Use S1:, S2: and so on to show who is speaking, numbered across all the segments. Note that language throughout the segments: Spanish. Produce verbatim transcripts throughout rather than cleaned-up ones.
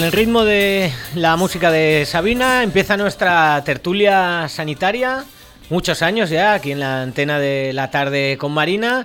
S1: el ritmo de la música de Sabina empieza nuestra tertulia sanitaria. Muchos años ya aquí en la antena de la tarde con Marina,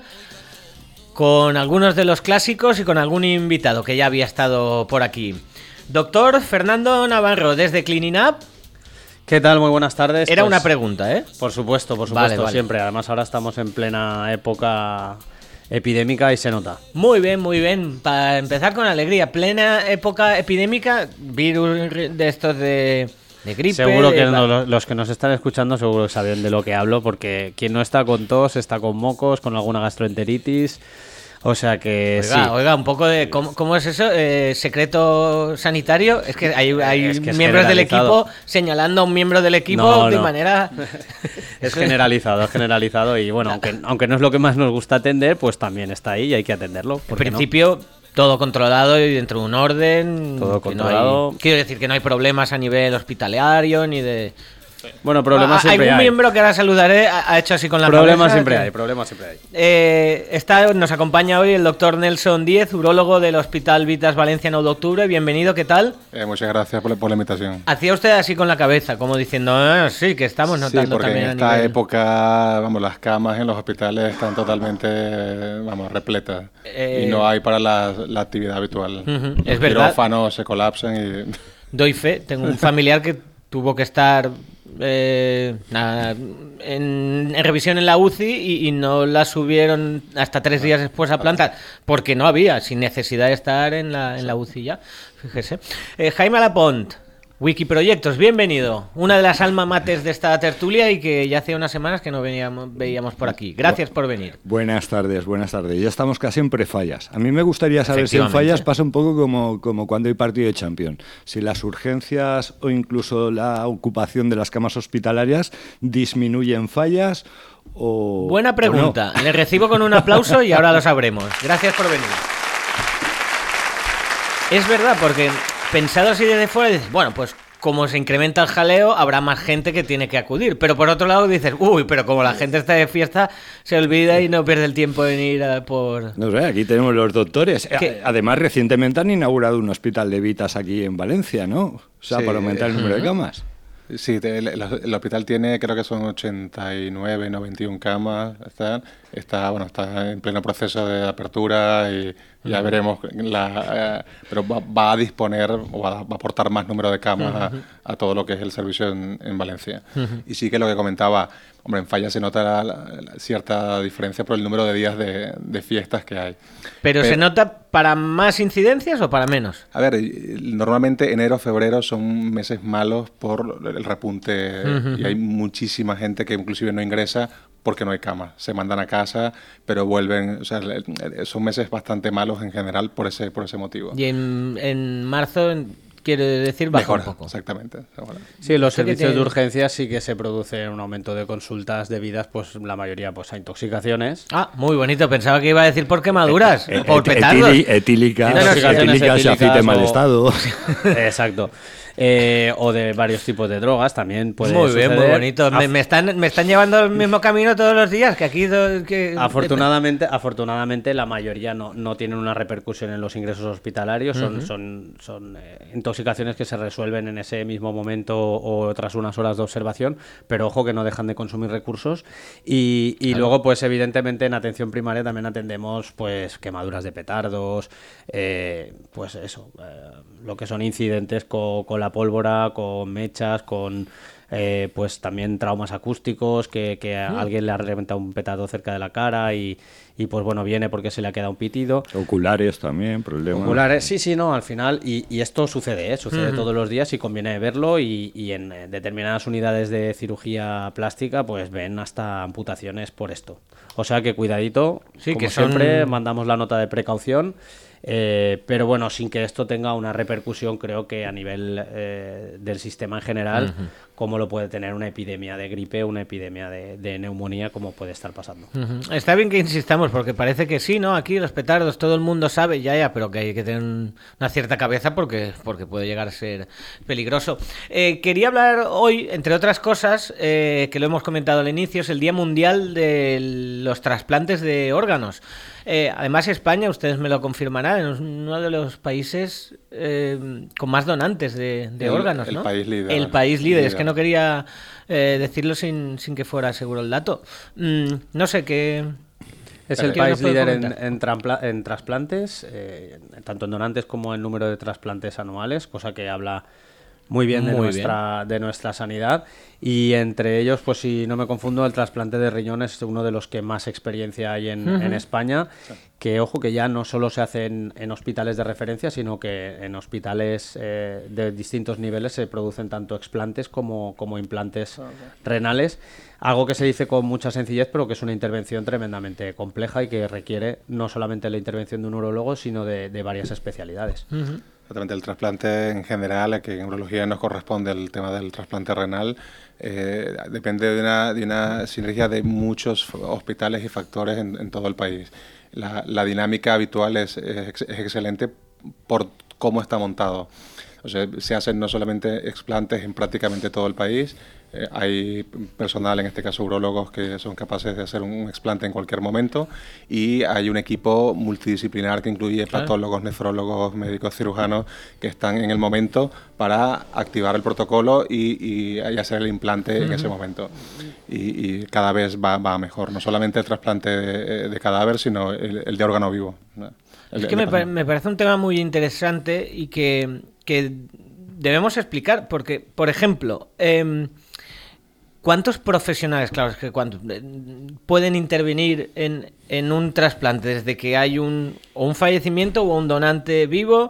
S1: con algunos de los clásicos y con algún invitado que ya había estado por aquí. Doctor Fernando Navarro, desde Cleaning Up.
S2: ¿Qué tal? Muy buenas tardes.
S1: Era
S2: pues,
S1: una pregunta, ¿eh?
S2: Por supuesto, por supuesto,
S1: vale, vale.
S2: siempre. Además ahora estamos en plena época epidémica y se nota.
S1: Muy bien, muy bien. Para empezar con alegría, plena época epidémica, virus de estos de, de gripe.
S2: Seguro que
S1: de...
S2: no, los que nos están escuchando seguro que saben de lo que hablo, porque quien no está con tos está con mocos, con alguna gastroenteritis. O sea que
S1: oiga,
S2: sí.
S1: Oiga, un poco de... ¿Cómo, cómo es eso? Eh, ¿Secreto sanitario? Es que hay, hay
S2: es que es
S1: miembros del equipo señalando a un miembro del equipo
S2: no,
S1: de
S2: no.
S1: manera...
S2: Es generalizado, es generalizado. Y bueno, aunque, aunque no es lo que más nos gusta atender, pues también está ahí y hay que atenderlo.
S1: En principio... No? Todo controlado y dentro de un orden.
S2: Todo controlado.
S1: No hay, quiero decir que no hay problemas a nivel hospitalario ni de...
S2: Bueno, problemas
S1: ah,
S2: siempre hay.
S1: Algún miembro que ahora saludaré ha, ha hecho así con la
S2: Problemas
S1: cabeza,
S2: siempre
S1: que...
S2: hay, problemas siempre hay.
S1: Eh, está, nos acompaña hoy el doctor Nelson Díez, urólogo del Hospital Vitas Valencia nueve de octubre. Bienvenido, ¿qué tal?
S3: Eh, muchas gracias por, por la invitación.
S1: Hacía usted así con la cabeza, como diciendo, ah, sí, que estamos notando
S3: sí, porque
S1: también
S3: en esta
S1: a nivel...
S3: época, vamos, las camas en los hospitales están totalmente, vamos, repletas. Eh... Y no hay para la, la actividad habitual.
S1: Uh-huh.
S3: Los
S1: es verdad.
S3: quirófanos se colapsan y...
S1: Doy fe, tengo un familiar que tuvo que estar... Eh, nada, en, en revisión en la U C I y, y no la subieron hasta tres días después a planta porque no había, sin necesidad de estar en la, en la U C I ya, fíjese. eh, Jaime Alapont, Wikiproyectos, bienvenido, una de las alma maters de esta tertulia y que ya hace unas semanas que no veníamos, veíamos por aquí. Gracias por venir.
S4: Buenas tardes, buenas tardes. Ya estamos casi en prefallas. A mí me gustaría saber si en fallas pasa un poco como, como cuando hay partido de Champions. Si las urgencias o incluso la ocupación de las camas hospitalarias disminuyen fallas o...
S1: Buena pregunta.
S4: O no.
S1: Le recibo con un aplauso y ahora lo sabremos. Gracias por venir. Es verdad, porque... Pensado así desde fuera, dices, bueno, pues como se incrementa el jaleo, habrá más gente que tiene que acudir. Pero por otro lado dices, uy, pero como la gente está de fiesta, se olvida y no pierde el tiempo en ir a por...
S4: No sé, aquí tenemos los doctores.
S1: ¿Qué?
S4: Además, recientemente han inaugurado un hospital de Vitas aquí en Valencia, ¿no? O sea, sí, para aumentar el número uh-huh. de camas.
S3: Sí, el, el, el hospital tiene, creo que son ochenta y nueve, noventa y uno camas. Está, está, bueno, está en pleno proceso de apertura y ya uh-huh. veremos. La, eh, pero va, va a disponer o va, va a aportar más número de camas uh-huh. a, a todo lo que es el servicio en, en Valencia. Uh-huh. Y sí que lo que comentaba, hombre, en Falla se nota la, la, la cierta diferencia por el número de días de, de fiestas que hay.
S1: ¿Pero, Pero se nota para más incidencias o para menos?
S3: A ver, normalmente enero, febrero son meses malos por el repunte uh-huh. y hay muchísima gente que inclusive no ingresa porque no hay cama. Se mandan a casa, pero vuelven... O sea, son meses bastante malos en general por ese, por ese motivo.
S1: Y en, en marzo... Quiere decir baja
S3: Mejora,
S1: un poco.
S3: Exactamente.
S2: Sí, en los servicios tiene... de urgencia sí que se produce un aumento de consultas debidas, pues la mayoría pues a intoxicaciones.
S1: Ah, muy bonito. Pensaba que iba a decir por quemaduras,
S4: et, et,
S1: por petardos.
S4: Etíli, etílicas,
S2: etílicas,
S4: etílicas y aceite en mal estado.
S2: Exacto. Eh, o de varios tipos de drogas también puede
S1: muy
S2: suceder.
S1: Bien, muy bonito. Me, me, están, me están llevando el mismo camino todos los días, que aquí... Que...
S2: Afortunadamente, afortunadamente la mayoría no, no tienen una repercusión en los ingresos hospitalarios, son, uh-huh. son, son eh, intoxicaciones que se resuelven en ese mismo momento o tras unas horas de observación, pero ojo que no dejan de consumir recursos y, y claro. luego pues evidentemente en atención primaria también atendemos pues quemaduras de petardos, eh, pues eso, eh, lo que son incidentes con, con la pólvora, con mechas, con eh, pues también traumas acústicos, que, que a alguien le ha reventado un petardo cerca de la cara y, y pues bueno, viene porque se le ha quedado un pitido.
S4: Oculares también, problemas.
S2: Oculares, sí, sí, no, al final, y, y esto sucede, ¿eh? sucede uh-huh. todos los días y conviene verlo y, y en determinadas unidades de cirugía plástica pues ven hasta amputaciones por esto. O sea que cuidadito,
S1: sí,
S2: como
S1: que son...
S2: siempre, mandamos la nota de precaución. Eh, pero bueno, sin que esto tenga una repercusión, creo que a nivel eh, del sistema en general, uh-huh. como lo puede tener una epidemia de gripe, una epidemia de, de neumonía, como puede estar pasando.
S1: Uh-huh. Está bien que insistamos, porque parece que sí, ¿no? Aquí los petardos, todo el mundo sabe, ya, ya, pero que hay que tener una cierta cabeza porque, porque puede llegar a ser peligroso. Eh, quería hablar hoy, entre otras cosas, eh, que lo hemos comentado al inicio, es el Día Mundial de los Trasplantes de Órganos. Eh, además, España, ustedes me lo confirmarán, está en uno de los países eh, con más donantes de, de
S3: el,
S1: órganos,
S3: el
S1: ¿no?
S3: País líder.
S1: El país líder.
S3: líder.
S1: Es que no quería eh, decirlo sin, sin que fuera seguro el dato. Mm, no sé qué...
S2: Es el país líder en, en, en trasplantes, eh, tanto en donantes como en número de trasplantes anuales, cosa que habla muy bien, de, muy nuestra, bien. de nuestra sanidad. Y entre ellos, pues si no me confundo, el trasplante de riñón es uno de los que más experiencia hay en, uh-huh. en España, que ojo que ya no solo se hace en, en hospitales de referencia, sino que en hospitales eh, de distintos niveles se producen tanto explantes como, como implantes okay. renales. Algo que se dice con mucha sencillez, pero que es una intervención tremendamente compleja y que requiere no solamente la intervención de un urologo, sino de, de varias especialidades.
S3: Uh-huh. Exactamente, el trasplante en general, que en urología nos corresponde el tema del trasplante renal, eh, depende de una, de una sinergia de muchos hospitales y factores en, en todo el país. La, la dinámica habitual es, es, es excelente por cómo está montado. O sea, se hacen no solamente explantes en prácticamente todo el país, eh, hay personal, en este caso urólogos, que son capaces de hacer un explante en cualquier momento, y hay un equipo multidisciplinar que incluye claro. patólogos, nefrólogos, médicos cirujanos que están en el momento para activar el protocolo y, y, y hacer el implante uh-huh. en ese momento. Y, y cada vez va, va mejor, no solamente el trasplante de, de cadáver, sino el, el de órgano vivo. El,
S1: es que me, pa- me parece un tema muy interesante y que, que debemos explicar, porque, por ejemplo, eh, ¿cuántos profesionales, claro, es que cuántos, pueden intervenir en, en un trasplante desde que hay un, o un fallecimiento o un donante vivo?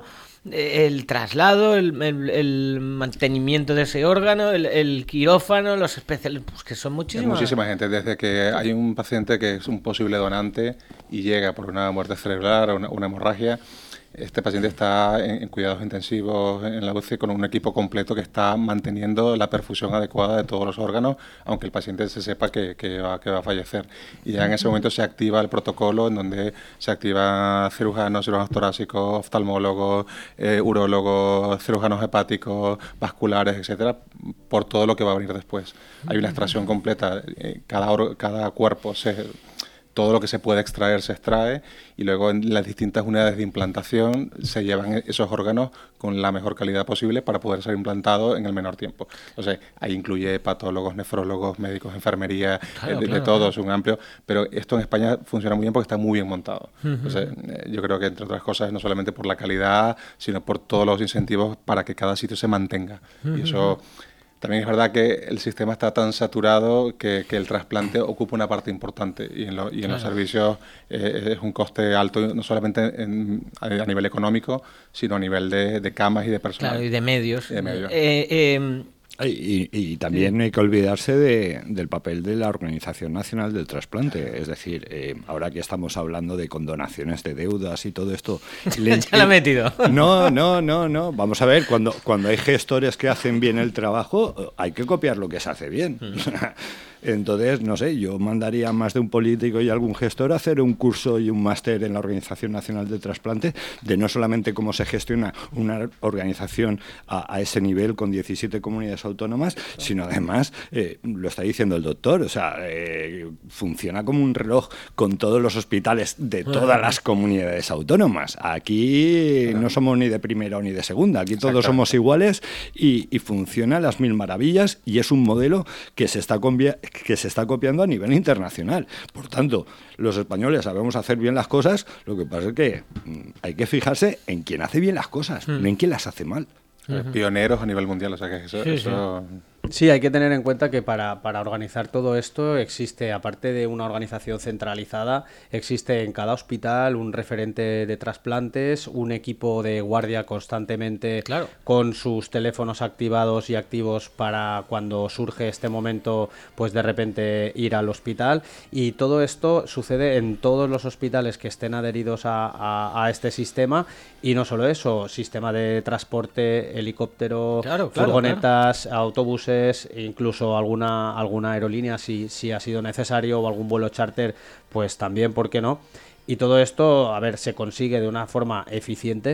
S1: El traslado, el, el, el mantenimiento de ese órgano, el, el quirófano, los especialistas, pues que son muchísimas.
S3: Muchísima gente, desde que hay un paciente que es un posible donante y llega por una muerte cerebral o una, una hemorragia, este paciente está en, en cuidados intensivos en la U C I con un equipo completo que está manteniendo la perfusión adecuada de todos los órganos, aunque el paciente se sepa que, que, va, que va a fallecer. Y ya en ese momento se activa el protocolo en donde se activa cirujanos, cirujanos torácicos, oftalmólogos, eh, urólogos, cirujanos hepáticos, vasculares, etcétera, por todo lo que va a venir después. Hay una extracción completa, eh, cada, or, cada cuerpo se... todo lo que se puede extraer se extrae y luego en las distintas unidades de implantación se llevan esos órganos con la mejor calidad posible para poder ser implantados en el menor tiempo. Entonces, ahí incluye patólogos, nefrólogos, médicos, enfermería, claro, eh, de, claro, de todo, claro. Es un amplio... Pero esto en España funciona muy bien porque está muy bien montado. Uh-huh. Entonces, eh, yo creo que, entre otras cosas, no solamente por la calidad, sino por todos los incentivos para que cada sitio se mantenga. Uh-huh. Y eso... También es verdad que el sistema está tan saturado que, que el trasplante ocupa una parte importante y en, lo, y en claro. los servicios eh, es un coste alto, no solamente en, a, a nivel económico, sino a nivel de, de camas y de personal.
S1: Claro, y de medios.
S3: Y de medios.
S1: Eh, eh,
S4: Y, y también sí. hay que olvidarse de, del papel de la Organización Nacional del Trasplante. Es decir, eh, ahora que estamos hablando de condonaciones de deudas y todo esto...
S1: Le, ya lo he metido.
S4: No, no, no, no. Vamos a ver, cuando, cuando hay gestores que hacen bien el trabajo, hay que copiar lo que se hace bien. Mm. Entonces, no sé, yo mandaría a más de un político y algún gestor a hacer un curso y un máster en la Organización Nacional del Trasplante de no solamente cómo se gestiona una organización a, a ese nivel con diecisiete comunidades autónomas, sino además, eh, lo está diciendo el doctor, o sea, eh, funciona como un reloj con todos los hospitales de todas las comunidades autónomas. Aquí no somos ni de primera ni de segunda, aquí todos somos iguales y, y funciona a las mil maravillas y es un modelo que se está conviendo que se está copiando a nivel internacional. Por tanto, los españoles sabemos hacer bien las cosas, lo que pasa es que hay que fijarse en quién hace bien las cosas, mm. no en quién las hace mal.
S3: Uh-huh. Pioneros a nivel mundial, o sea que eso...
S2: Sí,
S3: eso...
S2: sí. Sí, hay que tener en cuenta que para, para organizar todo esto existe, aparte de una organización centralizada, existe en cada hospital un referente de trasplantes, un equipo de guardia constantemente
S1: claro.
S2: con sus teléfonos activados y activos para cuando surge este momento, pues de repente ir al hospital. Y todo esto sucede en todos los hospitales que estén adheridos a, a, a este sistema. Y no solo eso, sistema de transporte, helicóptero, claro, claro, furgonetas, claro. autobuses, incluso alguna alguna aerolínea si, si ha sido necesario o algún vuelo charter, pues también, ¿por qué no? Y todo esto, a ver, se consigue de una forma eficiente,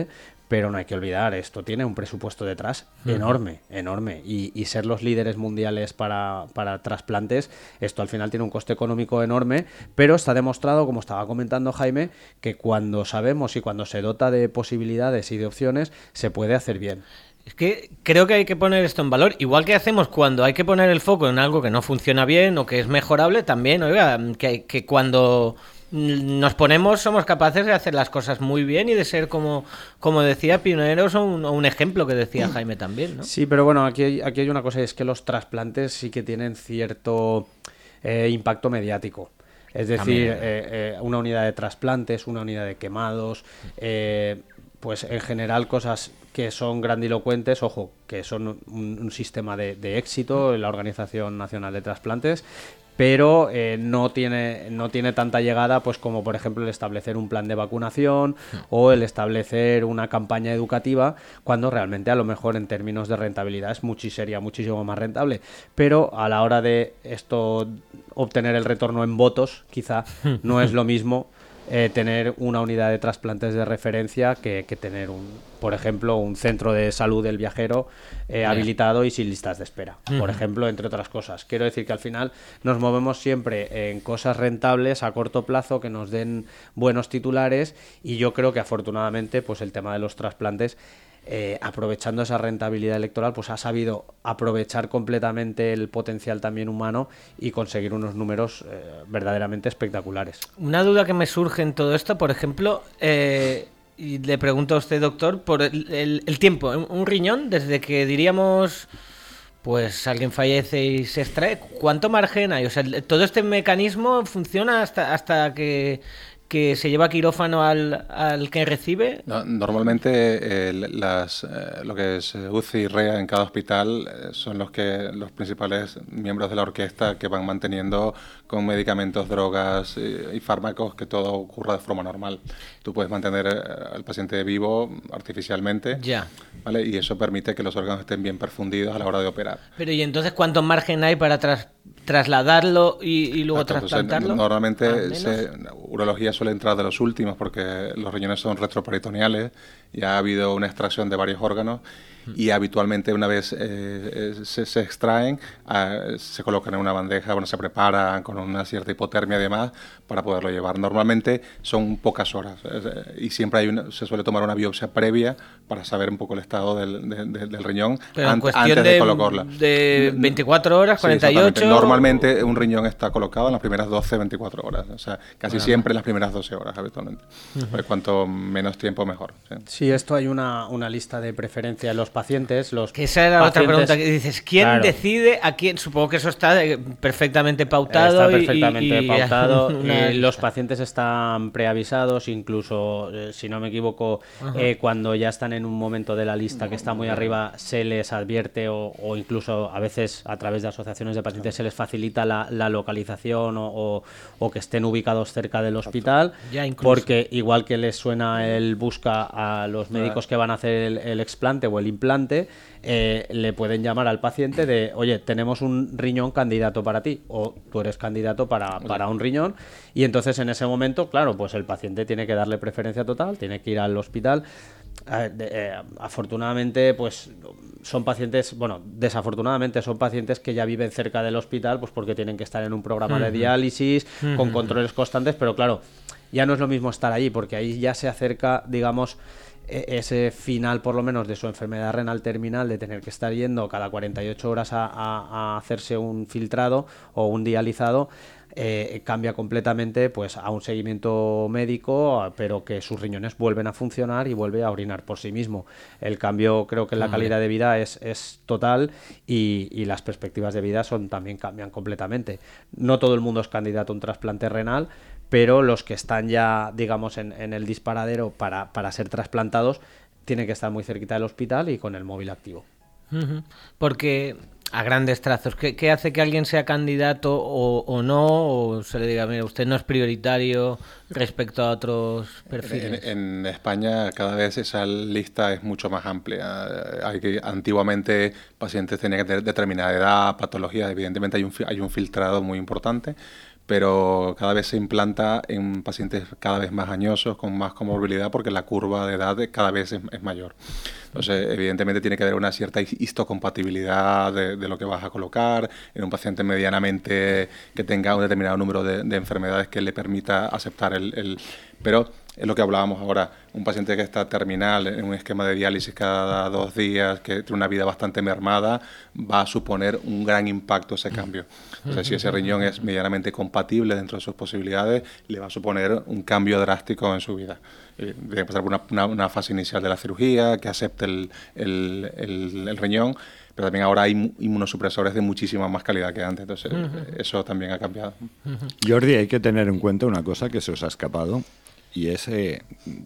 S2: pero no hay que olvidar, esto tiene un presupuesto detrás uh-huh. enorme, enorme, y, y ser los líderes mundiales para, para trasplantes, esto al final tiene un coste económico enorme, pero está demostrado, como estaba comentando Jaime, que cuando sabemos y cuando se dota de posibilidades y de opciones, se puede hacer bien.
S1: Es que creo que hay que poner esto en valor, igual que hacemos cuando hay que poner el foco en algo que no funciona bien o que es mejorable, también, oiga, que, que cuando nos ponemos somos capaces de hacer las cosas muy bien y de ser, como, como decía, pioneros o un, o un ejemplo que decía Jaime también, ¿no?
S2: Sí, pero bueno, aquí hay, aquí hay una cosa, y es que los trasplantes sí que tienen cierto eh, impacto mediático. Es decir, eh, eh, una unidad de trasplantes, una unidad de quemados, eh, pues en general cosas que son grandilocuentes, ojo, que son un, un sistema de, de éxito en la Organización Nacional de Trasplantes, pero eh, no tiene no tiene tanta llegada, pues como por ejemplo el establecer un plan de vacunación o el establecer una campaña educativa, cuando realmente a lo mejor en términos de rentabilidad es muchi, sería muchísimo más rentable, pero a la hora de esto obtener el retorno en votos, quizá no es lo mismo Eh, tener una unidad de trasplantes de referencia que, que tener, un, por ejemplo, un centro de salud del viajero eh, habilitado y sin listas de espera, uh-huh. por ejemplo, entre otras cosas. Quiero decir que al final nos movemos siempre en cosas rentables a corto plazo que nos den buenos titulares, y yo creo que afortunadamente pues el tema de los trasplantes, Eh, aprovechando esa rentabilidad electoral, pues ha sabido aprovechar completamente el potencial también humano y conseguir unos números eh, verdaderamente espectaculares.
S1: Una duda que me surge en todo esto, por ejemplo, eh, y le pregunto a usted, doctor, por el, el, el tiempo, un riñón, desde que diríamos, pues alguien fallece y se extrae, ¿cuánto margen hay? O sea, todo este mecanismo funciona hasta, hasta que... que se lleva quirófano al, al que recibe?
S3: No, normalmente eh, las, eh, lo que es U C I y R E A en cada hospital eh, son los que los principales miembros de la orquesta que van manteniendo con medicamentos, drogas y, y fármacos que todo ocurra de forma normal. Tú puedes mantener eh, al paciente vivo artificialmente,
S1: ya.
S3: ¿vale? Y eso permite que los órganos estén bien perfundidos a la hora de operar.
S1: Pero ¿y entonces cuánto margen hay para tras, trasladarlo y, y luego Exacto, trasplantarlo?
S3: Pues, normalmente se, urología suele entrar de los últimos porque los riñones son retroperitoneales y ha habido una extracción de varios órganos y habitualmente una vez eh, se, se extraen, eh, se colocan en una bandeja, bueno, se preparan con una cierta hipotermia y demás para poderlo llevar. Normalmente son pocas horas eh, y siempre hay una, se suele tomar una biopsia previa para saber un poco el estado del, de, de, del riñón an, antes de, de colocarla.
S1: ¿De veinticuatro horas, cuarenta y ocho?
S3: Sí, normalmente un riñón está colocado en las primeras doce, veinticuatro horas, o sea, casi bueno. siempre en las primeras doce horas habitualmente. Uh-huh. Pues cuanto menos tiempo mejor. Sí,
S2: sí, esto hay una, una lista de preferencia en los pacientes. Los
S1: que esa era
S2: pacientes,
S1: otra pregunta que dices, ¿quién claro. decide a quién? Supongo que eso está perfectamente pautado.
S2: Está perfectamente
S1: y, y,
S2: pautado una... y los pacientes están preavisados, incluso, eh, si no me equivoco, uh-huh. eh, cuando ya están en un momento de la lista que está muy arriba, se les advierte o, o incluso a veces a través de asociaciones de pacientes se les facilita la, la localización o, o, o que estén ubicados cerca del hospital,
S1: ya
S2: porque igual que les suena el busca a los médicos que van a hacer el, el explante o el implante, eh, le pueden llamar al paciente de, oye, tenemos un riñón candidato para ti, o tú eres candidato para, para un riñón, y entonces en ese momento, claro, pues el paciente tiene que darle preferencia total, tiene que ir al hospital. Eh, de, eh, afortunadamente, pues son pacientes, bueno, desafortunadamente son pacientes que ya viven cerca del hospital, pues porque tienen que estar en un programa uh-huh. de diálisis, uh-huh. con controles constantes, pero claro, ya no es lo mismo estar allí, porque ahí ya se acerca, digamos, ese final por lo menos de su enfermedad renal terminal, de tener que estar yendo cada cuarenta y ocho horas a, a, a hacerse un filtrado o un dializado, eh, cambia completamente pues a un seguimiento médico, pero que sus riñones vuelven a funcionar y vuelve a orinar por sí mismo. El cambio, creo que en la calidad de vida es, es total y, y las perspectivas de vida son también cambian completamente. No todo el mundo es candidato a un trasplante renal, pero los que están ya, digamos, en, en el disparadero para, para ser trasplantados tienen que estar muy cerquita del hospital y con el móvil activo.
S1: Uh-huh. Porque, a grandes trazos, ¿qué, qué hace que alguien sea candidato o, o no? O se le diga, mira, usted no es prioritario respecto a otros perfiles.
S3: En, en España cada vez esa lista es mucho más amplia. Hay que, antiguamente pacientes tenían que tener determinada edad, patologías, evidentemente hay un, hay un filtrado muy importante, pero cada vez se implanta en pacientes cada vez más añosos, con más comorbilidad, porque la curva de edad cada vez es, es mayor. Entonces, evidentemente tiene que haber una cierta histocompatibilidad de, de lo que vas a colocar en un paciente medianamente que tenga un determinado número de, de enfermedades que le permita aceptar el, el... Pero es lo que hablábamos ahora, un paciente que está terminal en un esquema de diálisis cada dos días, que tiene una vida bastante mermada, va a suponer un gran impacto ese cambio. O sea, si ese riñón es medianamente compatible dentro de sus posibilidades, le va a suponer un cambio drástico en su vida. Debe pasar por una, una, una fase inicial de la cirugía, que acepte el, el, el, el riñón, pero también ahora hay inmunosupresores de muchísima más calidad que antes, entonces uh-huh. eso también ha cambiado.
S4: Uh-huh. Jordi, hay que tener en cuenta una cosa que se os ha escapado, y es eh,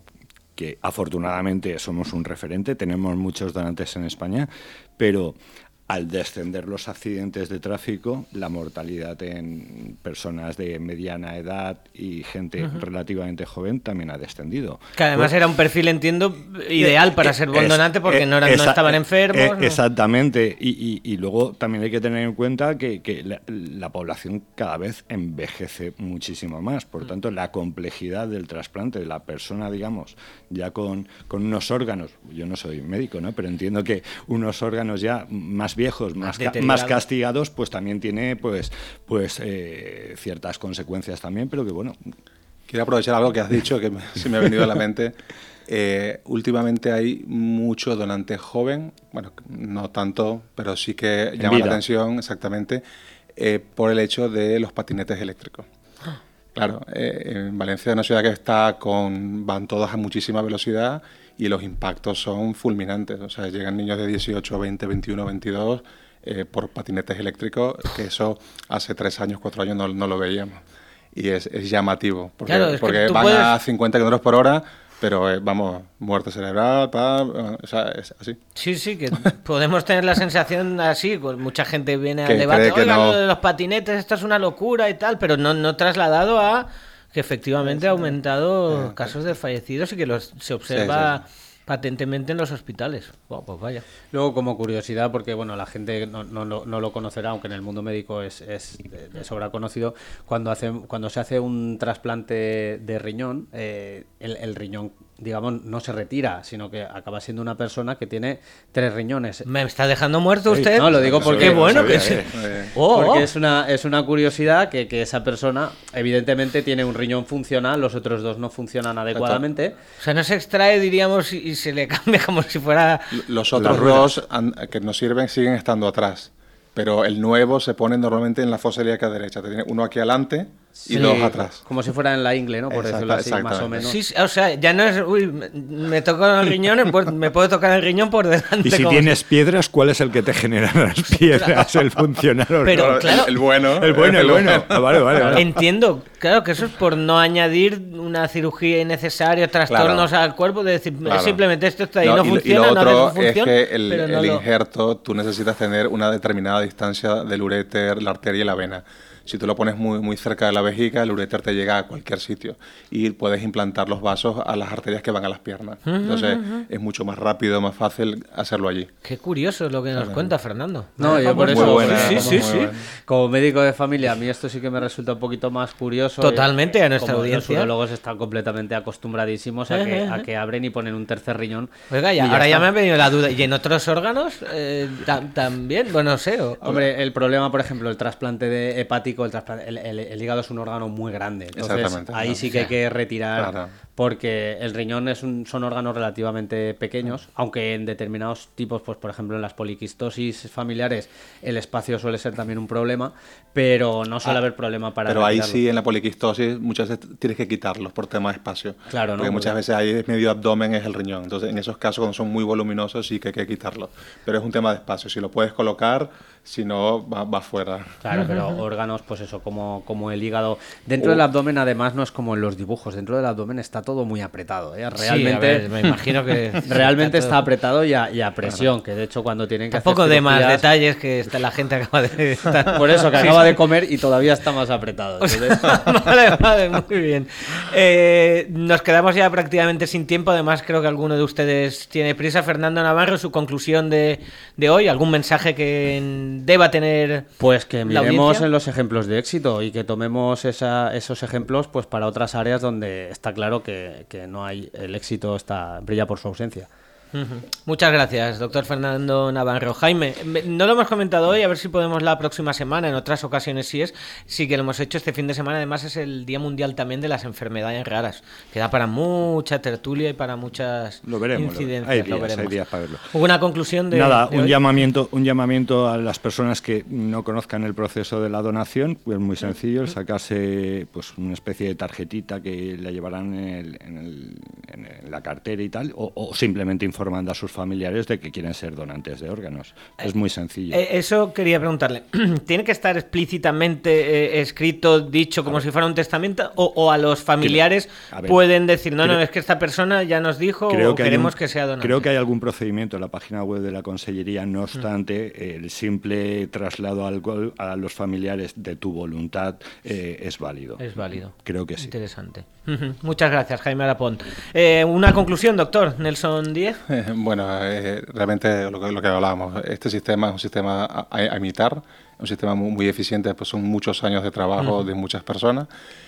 S4: que afortunadamente somos un referente, tenemos muchos donantes en España, pero al descender los accidentes de tráfico, la mortalidad en personas de mediana edad y gente uh-huh. relativamente joven también ha descendido.
S1: Que además pues, era un perfil, entiendo, ideal para es, ser buen donante porque es, no, eran, esa, no estaban enfermos. Es,
S4: ¿no? Exactamente. Y, y, y luego también hay que tener en cuenta que, que la, la población cada vez envejece muchísimo más. Por tanto, la complejidad del trasplante de la persona, digamos, ya con, con unos órganos, yo no soy médico, ¿no? Pero entiendo que unos órganos ya más viejos, más, ca- más castigados, pues también tiene pues, pues eh, ciertas consecuencias también, pero que bueno.
S3: Quiero aprovechar algo que has dicho que me, se me ha venido a la mente. Eh, últimamente hay mucho donante joven, bueno, no tanto, pero sí que en llama vida. la atención, exactamente, eh, por el hecho de los patinetes eléctricos. Claro, eh, en Valencia es una ciudad que está con, van todas a muchísima velocidad y los impactos son fulminantes. O sea, llegan niños de dieciocho, veinte, veintiuno, veintidós eh, por patinetes eléctricos, que eso hace tres años, cuatro años no, no lo veíamos. Y es, es llamativo, porque, claro, es porque van puedes... a cincuenta kilómetros por hora, pero eh, vamos, muerte cerebral, pa, o sea, es así.
S1: Sí, sí, que podemos tener la sensación así, pues mucha gente viene al debate, oiga, no... lo de los patinetes, esto es una locura y tal, pero no, no trasladado a que efectivamente ha aumentado eh, casos de fallecidos y que los, se observa... Sí, sí, sí. patentemente en los hospitales. Oh, pues vaya.
S2: Luego, como curiosidad, porque bueno, la gente no, no, no lo conocerá, aunque en el mundo médico es, es de, de sobra conocido, cuando hace, cuando se hace un trasplante de riñón, eh, el, el riñón, digamos, no se retira, sino que acaba siendo una persona que tiene tres riñones.
S1: ¿Me está dejando muerto usted?
S2: No, lo digo porque
S1: qué bueno
S2: sabía,
S1: que sí.
S2: Eh. Oh, porque es una, es una curiosidad que, que esa persona evidentemente tiene un riñón funcional, los otros dos no funcionan adecuadamente.
S1: O sea, no se extrae, diríamos, y se le cambia como si fuera...
S3: Los otros dos que nos sirven siguen estando atrás, pero el nuevo se pone normalmente en la fosa ilíaca derecha. Te tiene uno aquí adelante y sí, dos atrás.
S2: Como si fuera en la ingle, ¿no? Por Exacta, decirlo así, más o menos.
S1: Sí, o sea, ya no es... Uy, me, me toco el riñón, pues me puedo tocar el riñón por delante.
S4: Y si tienes si... piedras, ¿cuál es el que te genera las piedras? Claro. ¿El funcional o
S1: Pero, claro,
S3: el, el bueno.
S4: El bueno, el, el bueno. bueno. Ah, vale, vale, vale.
S1: Entiendo, claro, que eso es por no añadir una cirugía innecesaria, trastornos claro. al cuerpo, de decir, claro. simplemente esto está ahí, no, no
S3: y,
S1: funciona,
S3: y lo otro
S1: no hace función,
S3: es que el,
S1: pero no
S3: el
S1: lo...
S3: injerto, tú necesitas tener una determinada distancia del uréter, la arteria y la vena. Si tú lo pones muy, muy cerca de la vejiga, el uréter te llega a cualquier sitio y puedes implantar los vasos a las arterias que van a las piernas. Uh-huh, Entonces uh-huh. es mucho más rápido, más fácil hacerlo allí.
S1: Qué curioso lo que nos claro. cuenta Fernando.
S2: No, yo por eso,
S3: buena,
S2: sí, sí, sí. Buena. Como médico de familia, a mí esto sí que me resulta un poquito más curioso.
S1: Totalmente, a nuestra
S2: como
S1: audiencia.
S2: Los urólogos están completamente acostumbradísimos a que, uh-huh. a que abren y ponen un tercer riñón.
S1: Oiga, ya, ya ahora está. Ya me ha venido la duda. ¿Y en otros órganos eh, tam, también? Bueno, no sé. O...
S2: Hombre, el problema, por ejemplo, el trasplante de hepático, el trasplante... El, el, El hígado es un órgano muy grande, entonces ahí
S3: claro.
S2: sí que hay que retirar
S3: claro.
S2: porque el riñón es un, son órganos relativamente pequeños, aunque en determinados tipos, pues por ejemplo en las poliquistosis familiares el espacio suele ser también un problema, pero no suele ah, haber problema para
S3: Pero
S2: retirarlo.
S3: Ahí sí, en la poliquistosis muchas veces tienes que quitarlos por tema de espacio,
S2: claro, ¿no?
S3: porque muchas porque... veces ahí medio abdomen es el riñón, entonces en esos casos cuando son muy voluminosos sí que hay que quitarlos, pero es un tema de espacio, si lo puedes colocar, si no va, va fuera.
S2: Claro, pero órganos, pues eso, como, como el hígado. Dentro uh. del abdomen, además, no es como en los dibujos. Dentro del abdomen está todo muy apretado, ¿eh? Realmente,
S1: sí, a ver, me imagino que
S2: realmente está, está apretado y a, y a presión, que de hecho cuando tienen que
S1: Tampoco
S2: hacer
S1: de más
S2: cirugías,
S1: detalles que está, la gente acaba de estar...
S2: Por eso, que
S1: sí,
S2: acaba
S1: sí.
S2: de comer y todavía está más apretado. Entonces...
S1: Vale, vale, muy bien. Eh, nos quedamos ya prácticamente sin tiempo, además creo que alguno de ustedes tiene prisa. Fernando Navarro, su conclusión de, de hoy, ¿algún mensaje que deba tener?
S2: Pues que
S1: la
S2: miremos
S1: audiencia?
S2: en los ejemplos de éxito y que tomemos esa, esos ejemplos pues para otras áreas donde está claro que, que no hay, el éxito está brilla por su ausencia.
S1: Uh-huh. Muchas gracias, doctor Fernando Navarro. Jaime, no lo hemos comentado hoy, a ver si podemos la próxima semana, en otras ocasiones sí es, sí que lo hemos hecho este fin de semana, además es el Día Mundial también de las enfermedades raras, que da para mucha tertulia y para muchas
S4: lo veremos,
S1: incidencias.
S4: Lo, hay días,
S1: lo veremos.
S4: Hay días para verlo.
S1: ¿Una conclusión de
S4: Nada,
S1: de
S4: un
S1: hoy?
S4: llamamiento, un llamamiento a las personas que no conozcan el proceso de la donación, pues muy sencillo, sacarse pues una especie de tarjetita que la llevarán en, el, en, el, en la cartera y tal, o, o simplemente informando a sus familiares de que quieren ser donantes de órganos. Es muy sencillo.
S1: Eh, eso quería preguntarle. ¿Tiene que estar explícitamente eh, escrito, dicho, como si fuera un testamento? ¿O, o a los familiares
S4: a ver,
S1: pueden decir, no,
S4: creo,
S1: no, es que esta persona ya nos dijo
S4: creo
S1: o
S4: que
S1: queremos
S4: un,
S1: que sea donante?
S4: Creo que hay algún procedimiento en la página web de la Consellería, no obstante, el simple traslado al, a los familiares de tu voluntad eh, es válido.
S1: Es válido.
S4: Creo que sí.
S1: Interesante. Muchas gracias, Jaime Arapont. Eh, una conclusión, doctor Nelson Díez.
S3: Eh, bueno, eh, realmente lo que, lo que hablábamos, este sistema es un sistema a, a imitar, un sistema muy, muy eficiente, pues son muchos años de trabajo uh-huh. de muchas personas.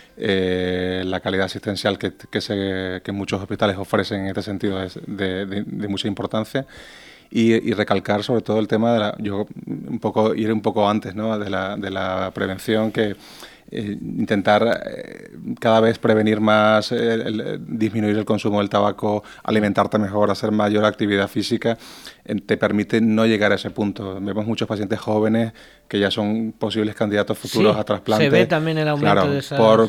S3: Eh, la calidad asistencial que, que, se, que muchos hospitales ofrecen en este sentido es de, de, de mucha importancia. Y, y recalcar sobre todo el tema de la, yo un poco ir un poco antes, ¿no? de la, de la prevención, que Eh, intentar eh, cada vez prevenir más, eh, el, el, disminuir el consumo del tabaco, alimentarte mejor, hacer mayor actividad física, eh, te permite no llegar a ese punto. Vemos muchos pacientes jóvenes que ya son posibles candidatos futuros
S1: sí,
S3: a trasplante.
S1: Se ve también el aumento
S3: claro,
S1: de esas...
S3: por,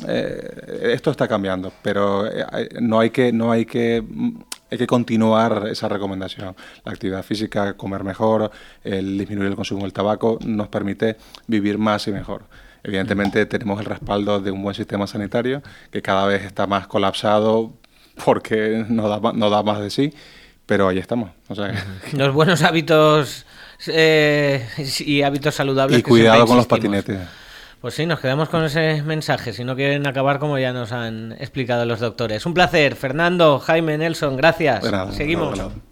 S3: eh, esto está cambiando, pero eh, no hay que... No hay que Hay que continuar esa recomendación. La actividad física, comer mejor, el disminuir el consumo del tabaco, nos permite vivir más y mejor. Evidentemente tenemos el respaldo de un buen sistema sanitario que cada vez está más colapsado porque no da, no da más de sí, pero ahí estamos. O sea,
S1: los buenos hábitos eh, y hábitos saludables.
S3: Y cuidado con los patinetes.
S1: Pues sí, nos quedamos con ese mensaje, si no quieren acabar como ya nos han explicado los doctores. Un placer, Fernando, Jaime, Nelson, gracias.
S3: Nada,
S1: Seguimos.
S3: nada, nada.